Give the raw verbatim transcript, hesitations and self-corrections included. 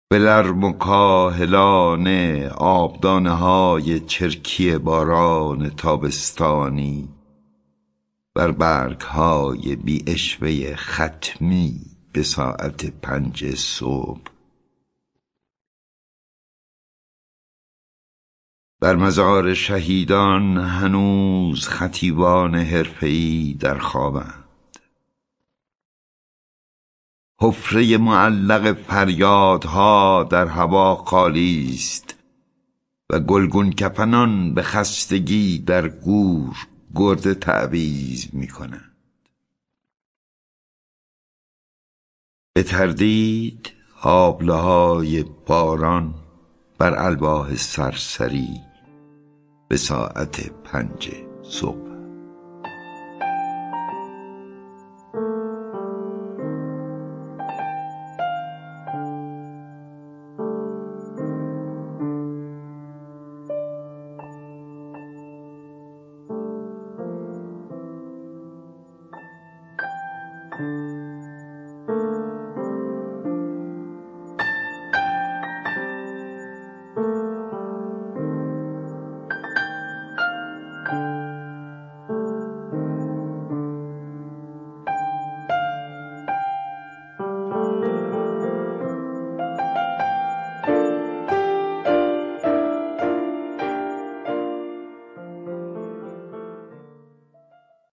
به لرم و کاهلانه آبدانه های چرکی باران تابستانی بر برگ های بی اشوه ختمی به ساعت پنج صبح. بر مزار شهیدان هنوز خطیبان حرفه‌ای در خوابند. حفره معلق فریادها در هوا خالی است و گلگون کفنان به خستگی در گور گرد تعویض می کنند. به تردید آبله های باران بر الواح سرسری به ساعت پنج صبح.